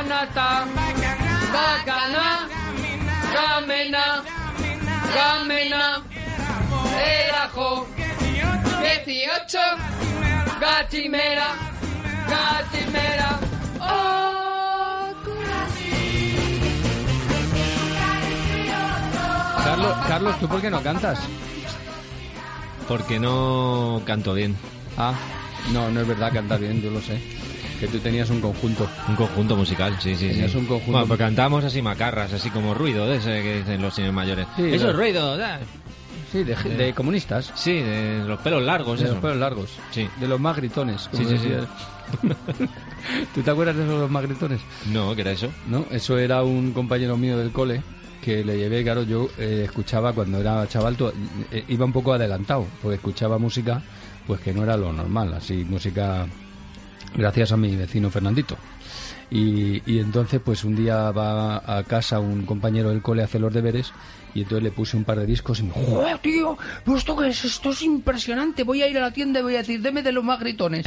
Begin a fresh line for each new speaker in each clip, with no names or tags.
canasta, bacana, camena, camena, el ajo, 18, gachimera, gachimera, oh,
Carlos, ¿tú por qué no cantas?
Porque no canto bien.
Ah, no es verdad, cantas bien, yo lo sé. Que tú tenías un conjunto.
Un conjunto musical, sí.
Tenías un conjunto.
Bueno, pues cantamos así macarras, así como ruido, de ese que dicen los señores mayores.
Sí,
Eso es ruido, da.
Sí, de comunistas.
Sí, de los pelos largos,
De
eso.
los pelos largos.
Sí.
De los más gritones.
Sí.
¿Tú te acuerdas de los más gritones?
No, ¿qué era eso?
No, eso era un compañero mío del cole que le llevé, claro, yo escuchaba cuando era chaval, iba un poco adelantado, porque escuchaba música, pues que no era lo normal, así música, gracias a mi vecino Fernandito. Y entonces, pues un día va a casa un compañero del cole a hacer los deberes y entonces le puse un par de discos y me dijo, ¡joder, tío! ¿Pero esto qué es? Esto es impresionante. Voy a ir a la tienda y voy a decir, deme de los más gritones.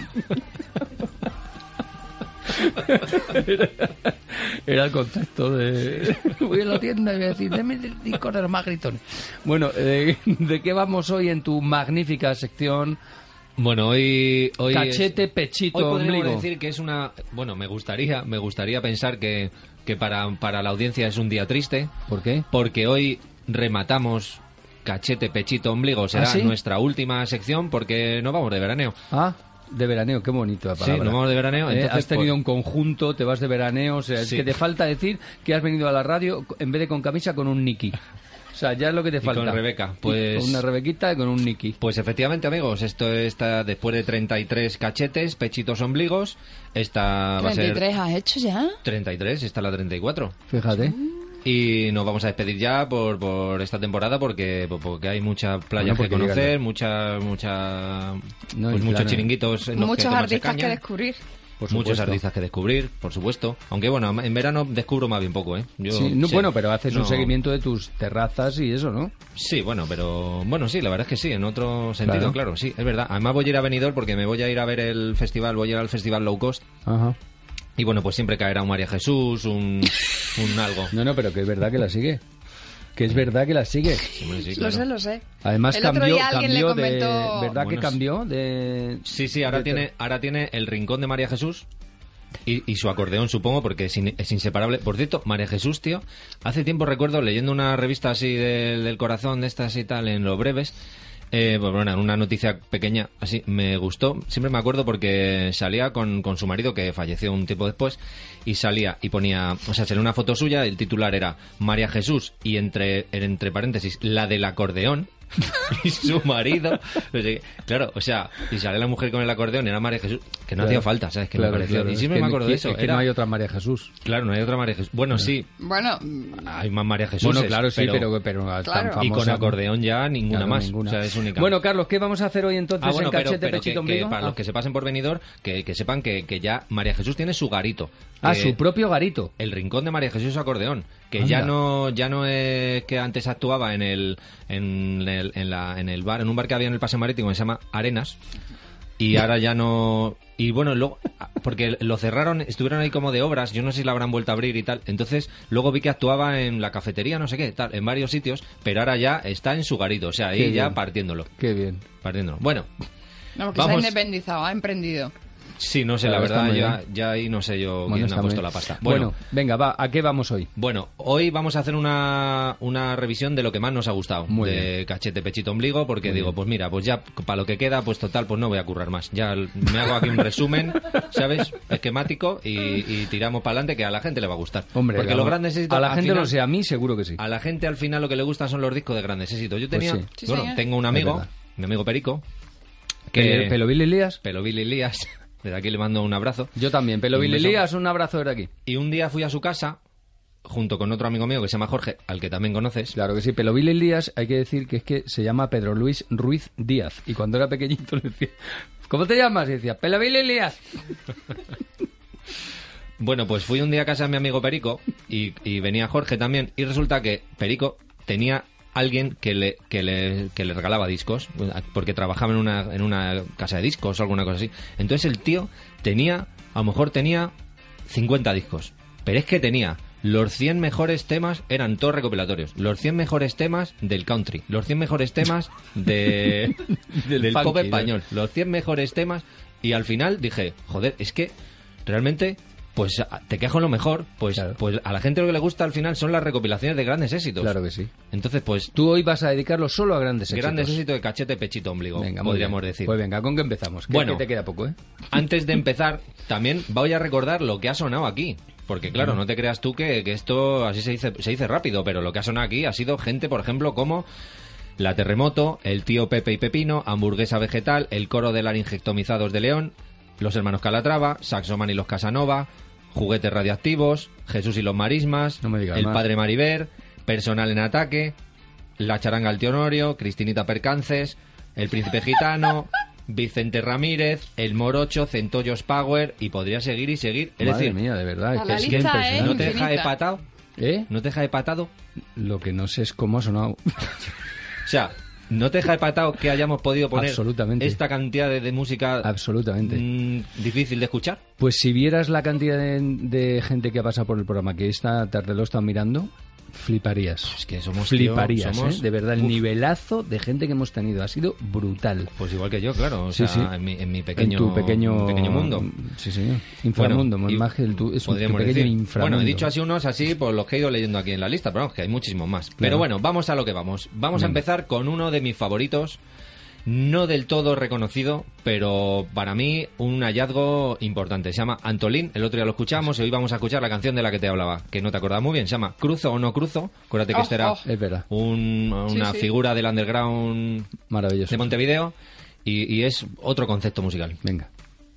Era el concepto de... Voy a la tienda y voy a decir, deme del disco de los más gritones. Bueno, ¿de qué vamos hoy en tu magnífica sección?
Bueno, hoy
Cachete, pechito,
hoy podríamos
ombligo.
decir que es una... Bueno, me gustaría pensar que para la audiencia es un día triste.
¿Por qué?
Porque hoy rematamos Cachete, pechito, ombligo. Será
¿sí?
nuestra última sección porque nos vamos de veraneo.
Ah, de veraneo, qué bonito la palabra.
Sí, nos vamos de veraneo. Entonces,
has tenido un conjunto, te vas de veraneo, o sea, es
Sí.
que te falta decir que has venido a la radio en vez de con camisa con un Nicky. O sea, ya es lo que te falta.
con Rebeca,
Y
pues...
con una Rebequita y con un Nicky.
Pues efectivamente, amigos, esto está después de 33 cachetes, pechitos, ombligos. Esta va a ser...
¿33 has hecho ya?
33, esta es la 34.
Fíjate.
Y nos vamos a despedir ya por esta temporada porque hay muchas playas
Bueno, porque
que conocer,
llega No,
pues
y
muchos
claro.
chiringuitos en los
Muchos
que tomarse
artistas
caña.
que descubrir.
Por
Muchos
supuesto.
artistas que descubrir, por supuesto. Aunque bueno, en verano descubro más bien poco, ¿eh? Yo,
Sí, no,
sí.
bueno, pero haces un
No.
seguimiento de tus terrazas y eso, ¿no?
Sí, bueno, pero... Bueno, sí, la verdad es que sí, en otro sentido,
Claro.
claro, sí, es verdad. Además voy a ir a Benidorm porque me voy a ir a ver el festival, voy a ir al festival Low Cost.
Ajá.
Y bueno, pues siempre caerá un María Jesús, un algo.
No, pero que es verdad que la sigue. Que es verdad que la sigue.
Hombre, sí, claro.
Lo sé.
Además
El otro día alguien le
cambió
comentó-
de... ¿Verdad que
Bueno,
cambió? De...
Sí, ahora tiene el rincón de María Jesús y su acordeón, supongo, porque es inseparable. Por cierto, María Jesús, tío, hace tiempo recuerdo leyendo una revista así del corazón, de estas y tal, en Los Breves, pues bueno, una noticia pequeña, así, me gustó. Siempre me acuerdo porque salía con su marido, que falleció un tiempo después, y salía y ponía, o sea, salía una foto suya, el titular era María Jesús, y entre paréntesis, la del acordeón, y su marido, no sé qué. Claro, o sea, y sale la mujer con el acordeón, era María Jesús, que no
Claro.
hacía falta, ¿sabes? Que
Claro,
me pareció,
claro.
y
Es
siempre
que
me acuerdo de eso.
Es que no hay otra María Jesús.
Claro, no hay otra María Jesús. Bueno, sí,
Bueno,
hay más María Jesús.
Bueno, claro, sí, pero
Claro.
tan famosa.
Y con acordeón ya ninguna
Claro,
más.
ninguna.
O sea, es única.
Bueno, Carlos, ¿qué vamos a hacer hoy entonces
bueno,
en Cachete,
pero
Pechito,
que
Ombligo?
para los que se pasen por Benidorm, que sepan que ya María Jesús tiene su garito. Que
su propio garito.
El rincón de María Jesús acordeón, que
Anda.
ya no es que antes actuaba en el bar, en un bar que había en el Paseo Marítimo que se llama Arenas, y ahora ya no. Y bueno, luego, porque lo cerraron, estuvieron ahí como de obras, yo no sé si la habrán vuelto a abrir y tal. Entonces, luego vi que actuaba en la cafetería, no sé qué, tal, en varios sitios, pero ahora ya está en su garito, o sea, ahí
Qué
ya
bien.
partiéndolo.
Qué bien.
Bueno,
no, porque se ha
Vamos.
independizado, ha emprendido.
sí, no sé,
Claro,
la
está
verdad,
muy
ya ahí no sé yo
Bueno,
quién
está
ha puesto
muy-
la pasta.
Bueno, venga, ¿a qué vamos hoy?
Bueno, hoy vamos a hacer una revisión de lo que más nos ha gustado
Muy
de
bien.
Cachete, Pechito, Ombligo, porque
Muy
digo,
bien.
pues mira, pues ya para lo que queda, pues total, pues no voy a currar más. Ya me hago aquí un resumen, ¿sabes? Esquemático y tiramos para adelante, que a la gente le va a gustar.
Hombre,
porque
vamos,
los grandes éxitos...
a la
al
gente
final-
no sé, a mí seguro que sí.
A la gente al final lo que le gustan son los discos de grandes éxitos. Yo tenía,
sí.
Sí,
bueno,
señor.
tengo un
Es
amigo,
verdad.
mi amigo Perico, que...
¿Pelo Billy Elías?
Pelo Billy Elías, desde aquí le mando un abrazo.
Yo también. Pelo
Un
Billy
beso.
Elías, un abrazo desde aquí.
Y un día fui a su casa, junto con otro amigo mío que se llama Jorge, al que también conoces.
Claro que sí. Pelo Billy Elías, hay que decir que es que se llama Pedro Luis Ruiz Díaz. Y cuando era pequeñito le decía, ¿cómo te llamas? Y decía, Pelo Billy Elías.
Bueno, pues fui un día a casa de mi amigo Perico y venía Jorge también, y resulta que Perico tenía alguien que le regalaba discos, porque trabajaba en una casa de discos o alguna cosa así. Entonces el tío a lo mejor tenía 50 discos. Pero es que tenía los 100 mejores temas, eran todos recopilatorios. Los 100 mejores temas del country. Los 100 mejores temas del
funky,
pop español. Los 100 mejores temas. Y al final dije, joder, es que realmente... Pues te quejo lo mejor, pues,
claro.
Pues a la gente lo que le gusta al final son las recopilaciones de grandes éxitos.
Claro que sí.
Entonces, pues...
Tú hoy vas a dedicarlo solo a grandes éxitos.
Grandes éxitos de cachete, pechito, ombligo,
Venga, muy
podríamos
bien.
decir.
Pues venga, ¿con qué empezamos?
Bueno.
Que te queda poco, ¿eh?
Antes de empezar, también voy a recordar lo que ha sonado aquí. Porque claro, no te creas tú que esto así se dice rápido, pero lo que ha sonado aquí ha sido gente, por ejemplo, como... La Terremoto, el tío Pepe y Pepino, Hamburguesa Vegetal, el coro de laringectomizados de León, los hermanos Calatrava, Saxoman y los Casanova, Juguetes Radioactivos, Jesús y los Marismas,
No me digas
el
más.
Padre Mariver, Personal en Ataque, La Charanga al Tío Honorio, Cristinita Percances, El Príncipe Gitano, Vicente Ramírez, El Morocho, Centollos Power, y podría seguir y seguir. Es
Madre
decir,
mía, de verdad.
A la
Es
lista,
impresionante.
¿no te deja
infinita.
hepatado?
¿Eh?
¿No te deja hepatado?
Lo que no sé es cómo ha sonado.
O sea, ¿no te deja hepatado que hayamos podido poner
Absolutamente.
esta cantidad de música
Absolutamente.
difícil de escuchar?
Pues si vieras la cantidad de gente que ha pasado por el programa, que esta tarde lo están mirando, fliparías.
Es que somos
Fliparías,
tío, somos-
¿eh? De verdad, el
Uf.
nivelazo de gente que hemos tenido ha sido brutal.
Pues igual que yo, claro. O
Sí,
sea,
sí.
En mi pequeño,
en tu pequeño
mundo.
Sí, señor. Inframundo,
Bueno, y
más que es un tu
podríamos
pequeño
decir.
inframundo.
Bueno, he dicho así unos así por los que he ido leyendo aquí en la lista, pero vamos, que hay muchísimos más. Pero bueno, vamos a lo que vamos. Vamos a
Venga.
empezar con uno de mis favoritos, no del todo reconocido, pero para mí un hallazgo importante. Se llama Antolín, el otro día lo escuchamos y hoy vamos a escuchar la canción de la que te hablaba, que no te acordabas muy bien. Se llama Cruzo o no cruzo. Acuérdate que este era
Es verdad,
una
Sí, sí.
figura del underground
maravilloso.
de Montevideo y es otro concepto musical.
Venga.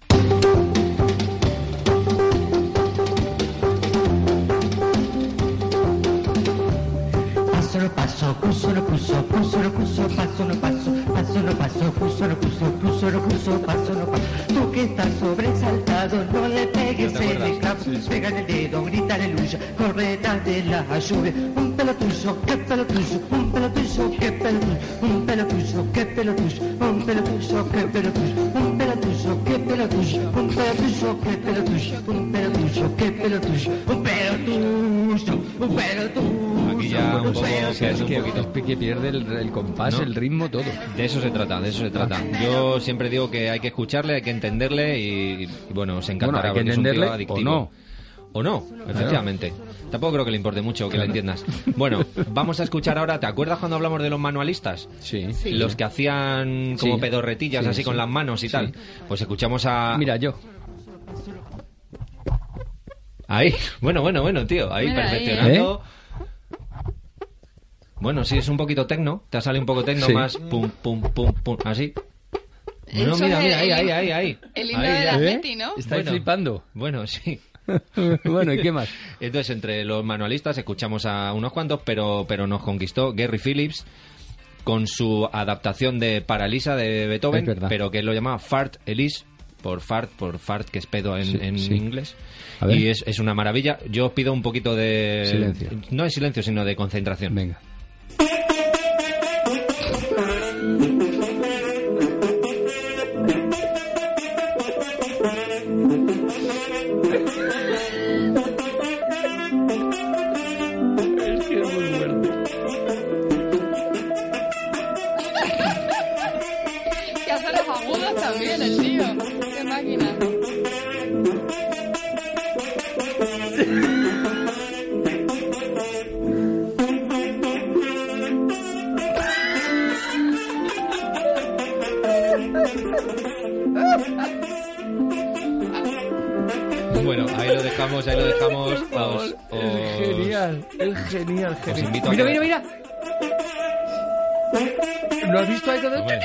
Passo no passo, cruzo no cruzo, cruzo no cruzo, passo no passo, passo no passo, cruzo no cruzo, cruzo no cruzo, passo no passo. Tú que estás sobresaltado, no le pegues
¿No te
el
acuerdas?
clavo, pega en el dedo, grita aleluya, corre detrás de la lluvia. Un pelo tuyo, qué pelo tuyo, un pelo tuyo, qué pelo tuyo, un pelo tuyo, qué pelo tuyo, un pelo tuyo, qué pelo tuyo, un pelo tuyo, qué pelo tuyo, un pelo tuyo, qué pelo tuyo, un pelo tuyo, qué pelo tuyo, un pelo tuyo, un pelo tuyo.
Aquí ya un poco pierde un poquito.
Es que pierde el compás,
¿No?
el ritmo, todo.
De eso se trata, de eso se trata. Yo siempre digo que hay que escucharle, hay que entenderle y bueno, se encantará.
Bueno, hay que
porque es un tío
entenderle
adictivo.
o no.
O no, efectivamente. Tampoco creo que le importe mucho que lo entiendas. Bueno, vamos a escuchar ahora, ¿te acuerdas cuando hablamos de los manualistas?
Sí.
Sí.
Los que hacían como
Sí.
pedorretillas
Sí,
así
sí.
con las manos y
Sí.
tal. Pues escuchamos a...
Mira, yo.
Ahí, bueno, tío, ahí
Mira, ahí,
perfeccionando. Bueno, sí, es un poquito tecno, te ha salido un poco tecno
Sí.
más, pum, pum, pum, pum, así. No,
Eso
mira,
es
mira,
el-
ahí.
El himno
Ahí,
de
ya.
la Leti, ¿no?
Estáis
Bueno.
flipando.
Bueno, sí.
Bueno, ¿y qué más?
Entonces, entre los manualistas escuchamos a unos cuantos, pero nos conquistó Gary Phillips con su adaptación de Paralisa de Beethoven,
Es verdad.
pero que él lo llamaba Fart Elise, por fart, que es pedo en,
Sí,
en
sí.
inglés.
A ver.
Y es una maravilla. Yo os pido un poquito de...
Silencio.
No de silencio, sino de concentración.
Venga.
Que hace los agudos también, el tío. Qué máquina.
Bueno, ahí lo dejamos. Os
Genial, es genial,
os invito a
Mira,
que-
mira, mira. ¿Lo has visto ahí todo?
Hombre,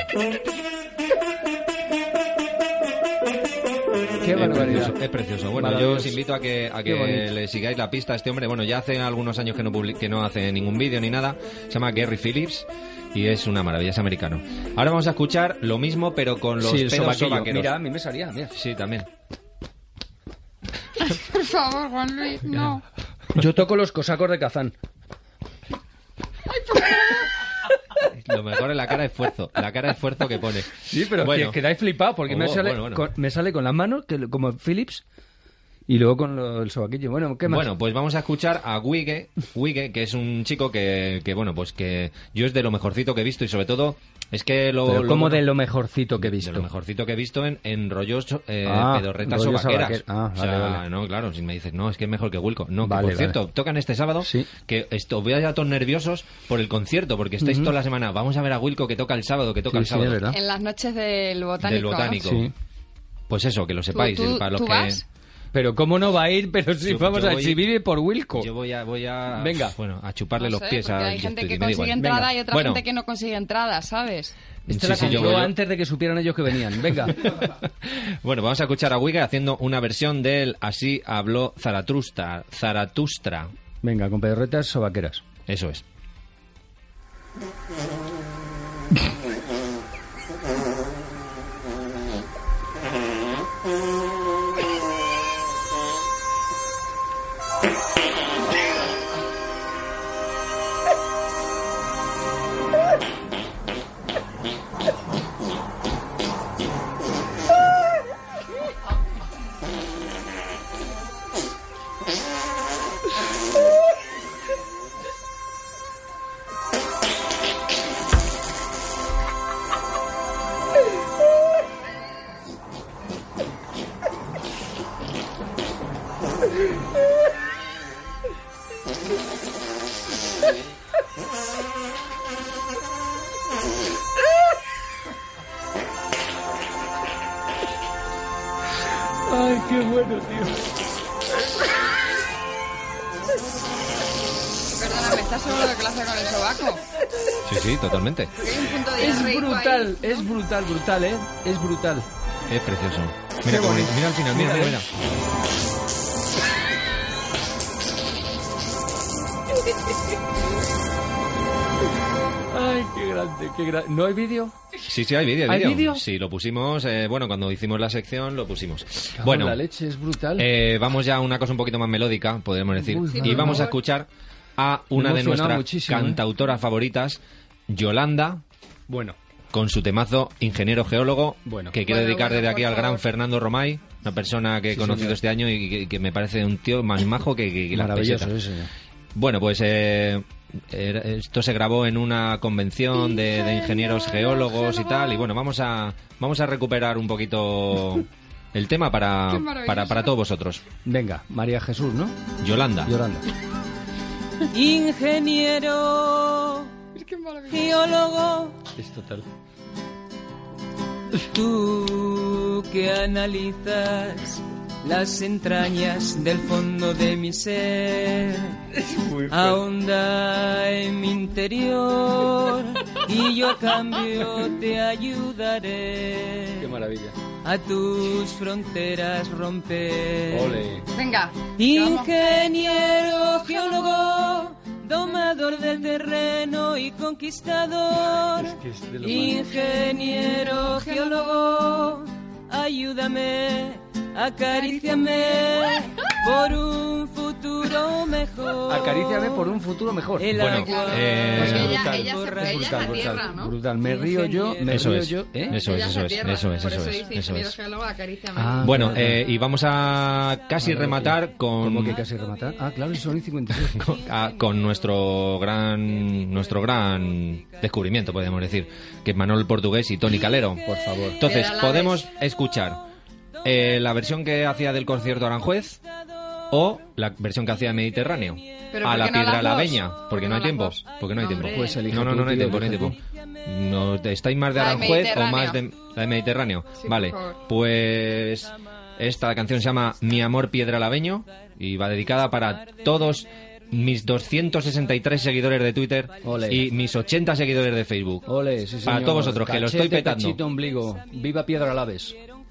Qué barbaridad.
Es precioso. Bueno,
Maravilloso.
yo os invito a que
Qué bonito.
le sigáis la pista a este hombre. Bueno, ya hace algunos años que no hace ningún vídeo ni nada. Se llama Gary Phillips y es una maravilla, es americano. Ahora vamos a escuchar lo mismo, pero con los
Sí, el
pedos
sobaquillo.
sobaqueros.
Mira, a mí me salía, mira.
Sí, también.
Por favor, Juan Luis, no.
Yo toco los cosacos de Kazán.
Lo mejor es la cara de esfuerzo. La cara de esfuerzo que pone.
Sí, pero
Bueno.
quedáis flipados porque me
Oh,
sale
bueno.
me sale con las manos, como Philips, Y luego con el sobaquillo. Bueno, ¿qué más?
Bueno, pues vamos a escuchar a Wige, que es un chico que bueno, pues que yo es de lo mejorcito que he visto y sobre todo es que
Pero ¿cómo de lo mejorcito que he visto?
De lo mejorcito que he visto en rollos pedorretas
rollos
o vaqueras.
vale,
O sea,
vale.
no, claro, si me dices, no, es que es mejor que Wilco. No, que
Vale,
por cierto,
vale.
tocan este sábado,
Sí.
que voy a todos nerviosos por el concierto, porque estáis toda la semana, vamos a ver a Wilco que toca el sábado, que toca
Sí,
el
sí,
sábado.
es verdad.
En las noches del botánico.
Del botánico.
Sí.
Pues eso, que lo sepáis.
¿Tú
para los que...
vas?
Pero ¿cómo no va a ir? Pero si
Yo
vamos a...
voy-
Si vive por Wilco.
Yo voy a
Venga.
bueno, a chuparle
No
los
sé,
pies
porque
a
hay gente que
me da igual.
consigue entrada
Venga.
y otra
Bueno.
gente que no consigue entrada, ¿sabes?
Esta
Sí,
la
sí, yo
compró
voy-
antes de que supieran ellos que venían. Venga.
Bueno, vamos a escuchar a Wiga haciendo una versión del Así habló Zaratustra.
Venga, con pedorretas sobaqueras.
Eso es.
Ay, qué bueno, tío.
Perdóname, ¿estás seguro de que lo hace con el sobaco?
Sí, sí, totalmente.
Porque hay un punto de
Es
rico
brutal,
ahí.
es brutal, ¿eh? Es brutal.
Es precioso. Mira,
Qué bonito.
mira al final, mira,
Mira,
mira.
Ay, qué grande, qué grande. ¿No hay vídeo?
Sí, sí, hay vídeo.
¿Hay vídeo?
Sí, lo pusimos, bueno, cuando hicimos la sección lo pusimos.
Cago
Bueno,
en la leche, es brutal.
vamos ya a una cosa un poquito más melódica, podríamos decir.
Uy,
Y
por
vamos a
favor.
escuchar a una
Me he
de
emocionado
nuestras
muchísimo,
cantautoras favoritas, Yolanda,
Bueno,
con su temazo Ingeniero Geólogo,
Bueno.
que quiero
Bueno,
dedicar
bueno,
desde aquí
por
al gran
favor.
Fernando Romay, una persona que he
Sí,
conocido
señor.
este año y que me parece un tío más majo que las
maravilloso,
pesetas.
sí, señor.
Bueno, pues esto se grabó en una convención de ingenieros geólogos y tal, y bueno, vamos a recuperar un poquito el tema
Qué maravilloso.
para todos vosotros.
Venga, María Jesús, ¿no?
Yolanda.
Yolanda.
Ingeniero, geólogo,
Es total.
tú que analizas las entrañas del fondo de mi ser, ahonda en mi interior y yo a cambio te ayudaré
Qué maravilla.
a tus fronteras romper.
Ole.
Venga.
Ingeniero, geólogo, domador del terreno y conquistador.
que es de lo más.
Ingeniero, geólogo, ayúdame, acaríciame por un futuro mejor.
Acaríciame por un futuro mejor.
El
Bueno,
agua
Porque ella
brutal,
es
borracha.
la tierra, ¿no?
brutal. Me río yo,
Eso es.
¿eh?
Eso
Ella
es,
la
eso es,
tierra,
eso es,
por
eso
eso
es,
dice
eso
ingeniero
es.
geólogo, acaríciame.
Ah,
Bueno,
claro.
y vamos a casi rematar
¿Cómo
con
que casi rematar? Ah, claro, y son y 56.
con nuestro gran descubrimiento, podríamos decir, que es Manuel Portugués y Tony Calero.
Por favor.
Entonces,
Piedra
podemos escuchar la versión que hacía del concierto Aranjuez o la versión que hacía de Mediterráneo.
Pero
A
¿por
la
qué no
Piedra
las
Laveña,
dos?
porque no hay
las
tiempo.
dos?
Porque no hay tiempo.
Hombre.
Pues elige
No, no,
tú,
no hay
tío,
tiempo, no hay
elige
tiempo. No, ¿estáis más de
La de
Aranjuez o más
Mediterráneo.
de la de Mediterráneo?
Sí,
Vale,
por favor.
pues esta canción se llama Mi amor piedra laveño y va dedicada para todos mis 263 seguidores de Twitter
Ole.
y mis 80 seguidores de Facebook.
Ole, sí,
Para
señor.
todos vosotros, que lo estoy
Cachete,
petando.
cachito, ombligo. Viva Piedra Laves.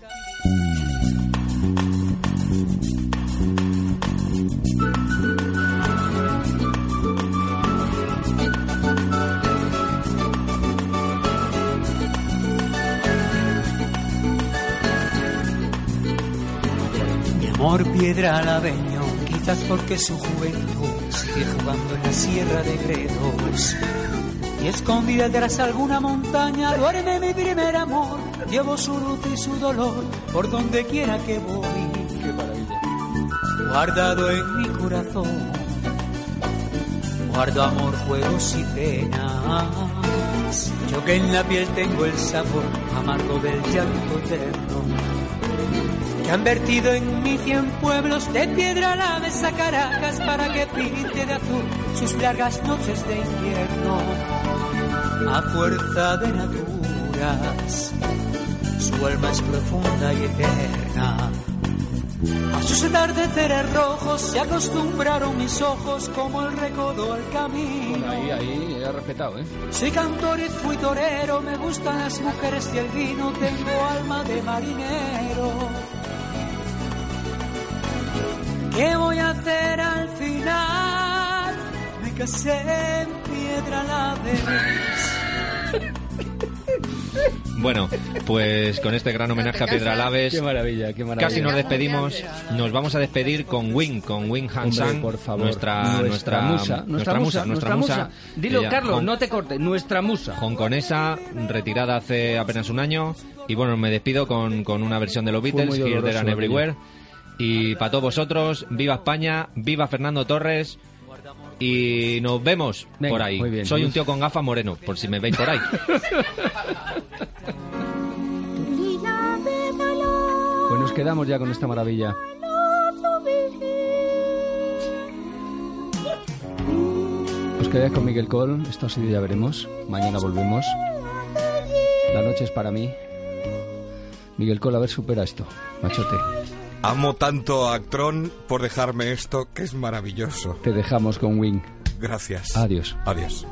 Mi amor piedra laveño, quizás porque su juventud sigue jugando en la sierra de Gredos. Y escondida tras alguna montaña duerme mi primer amor. Llevo su luz y su dolor por donde quiera que voy.
Qué maravilla.
guardado en mi corazón. Guardo amor, juegos y penas. Yo que en la piel tengo el sabor amargo del llanto eterno. Que han vertido en mí 100 pueblos de piedra la mesa Caracas para que pinte de azul sus largas noches de invierno. A fuerza de naturas, su alma es profunda y eterna. A sus atardeceres rojos se acostumbraron mis ojos como el recodo al camino.
Bueno, ahí he respetado, ¿eh?
Soy cantor y fui torero, me gustan las mujeres y el vino, tengo alma de marinero. ¿Qué voy a hacer al final? Me casé en Piedralaves.
Bueno, pues con este gran homenaje a Piedralaves,
Qué maravilla, qué maravilla.
casi nos despedimos. Nos vamos a despedir con Wing Han Sang,
por favor.
nuestra musa.
Dilo,
Ella,
Carlos, no te cortes. Nuestra musa.
hongkonesa, retirada hace apenas un año. Y bueno, me despido con una versión de los
Fue
Beatles,
muy
Here, There and
doloroso,
Everywhere. Y para todos vosotros, viva España, viva Fernando Torres. Y nos vemos.
Venga,
por ahí.
muy bien.
Soy un tío con gafas moreno, por si me veis por ahí.
Pues nos quedamos ya con esta maravilla. Os quedáis con Miguel Cole. Esto ha sido Ya Veremos. Mañana volvemos. La noche es para mí. Miguel Cole, a ver, supera esto. Machote.
Amo tanto a Actron por dejarme esto, que es maravilloso.
Te dejamos con Wing.
Gracias.
Adiós.
Adiós.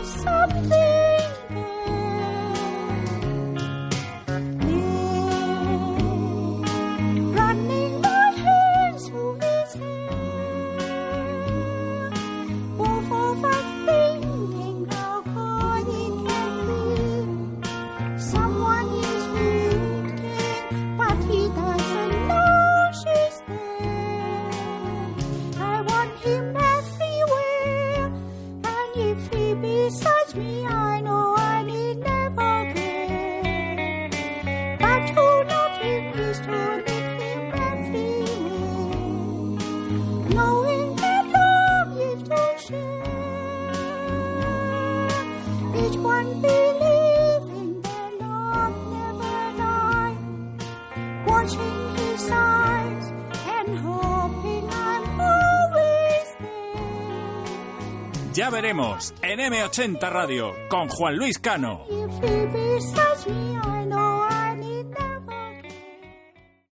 Ya veremos en M80 Radio con Juan Luis Cano.
If he besides me, I